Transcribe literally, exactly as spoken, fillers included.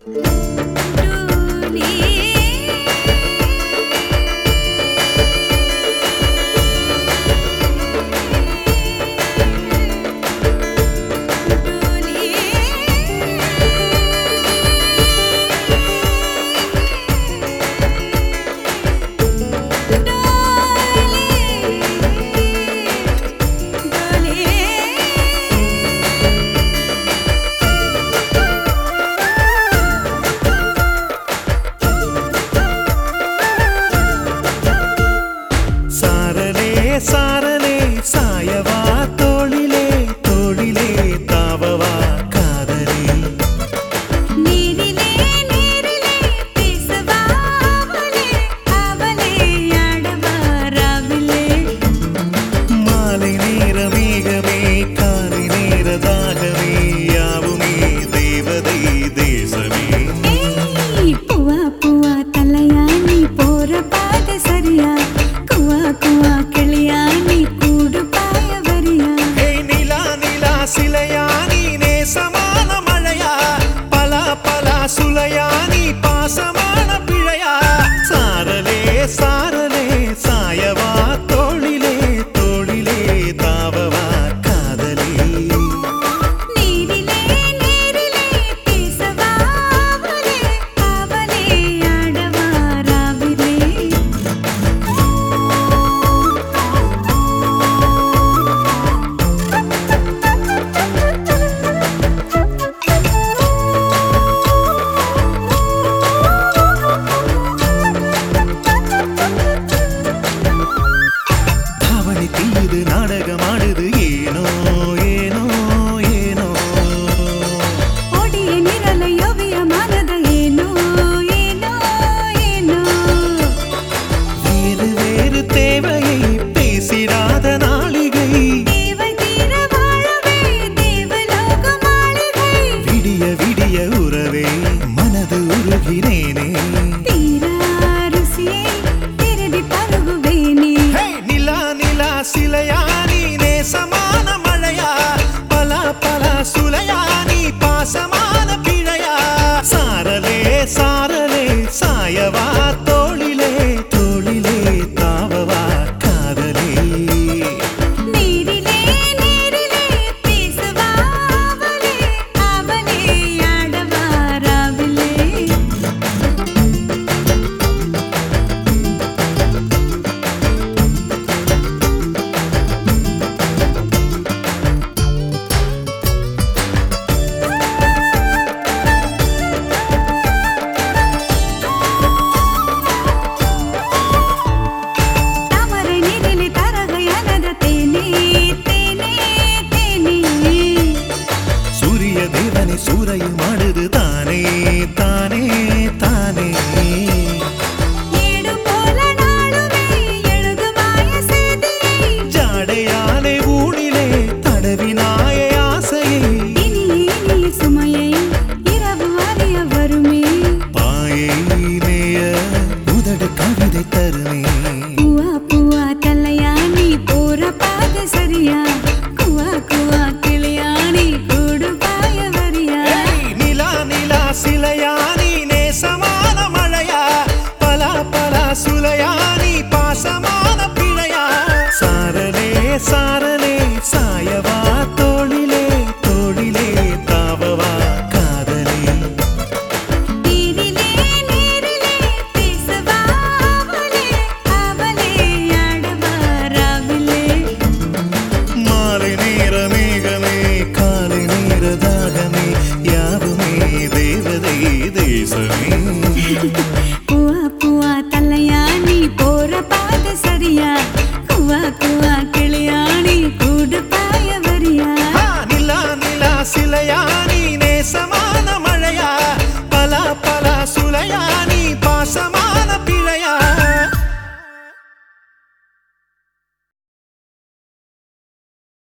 சாரலே சாயவா தோளிலே தோளிலே தாவவா காதலே நீரிலே நீரிலே பேசவா அவளே அவளே ஆடவா ராவிலே மாலை நேர மேகமே காலை நேர தாகமே யாவுமே தேவதை தேசமே புவா புவா தலையா நீ போற பாத சரியா குவா குவா கிளியா நீ கூடு பாய வரியா நிலா நிலா சிலையா நீ நேசமான மழையா பலா பலா சுலையா நீ பாசமான பிழையா சாரலே சாரலே சாயவா தோளிலே தோளிலே தாவவா காதலே நீரிலே நீரிலே பேசவா அவளே அவளே ஆடவா ராவிலே அவனை தீது நாடகமாடுது ஏனோ ஏனோ ஏனோ ஓடிய நிரலை ஓவியமானது ஏனோ ஏனோ ஏனோ வேறு வேறு தேவையை பேசிடாத நாளிகை தேவை தீர வாழவே தேவலோக மாளிகை விடிய விடிய உறவே மனது உருகினேனே தீரா ருசியை திருடி பருகுவேனே நிலா நிலா சிலையா நீ நேசமான மழையா பலா பலா சுலையா நீ பாசமான பிழையா சாரலே சாரலே சாயவா தோளிலே தோளிலே தாவவா காதலே நீரிலே நீரிலே பேசவா அவளே அவளே ஆடவா ராவிலே தாமரை நீரிலே தரகையானத தேனே தேனே தேனே சூரிய தேவனை சூறையும் ஆடுது தானே தானே தானே ஏடு போல நாளுமே எழுதுமாய செய்தியை ஜாடையாலே ஊனிலே தடவினாய ஆசையை இனிய இனிய சுமையை இரவு அறிய வருமே பாயை மேய உதடு கவிதை தருமே பூவா பூவா தலையா நீ போற பாத சரியா குவா குவா கிளியா நீ கூடு பாய வரியா நிலா நிலா சிலையா நீ நேசமான மழையா பலா பலா சுலையா நீ பாசமான பிழையா சாரலே சாரலே சாயவா தோளிலே தோளிலே தாவவா காதலே நீரிலே நீரிலே பேசவா அவளே அவளே ஆடவா ராவிலே மாலை நேர மேகமே காலை நேர தாகமே யாவுமே தேவதை தேசமே பூவா பூவா தலையா நீ போற பாத சரியா குவா குவா கிளியா நீ கூடு பாய வரியா ஆ, நிலா நிலா சிலையா நீ நேசமான மழையா பலா பலா சுலையா நீ பாசமா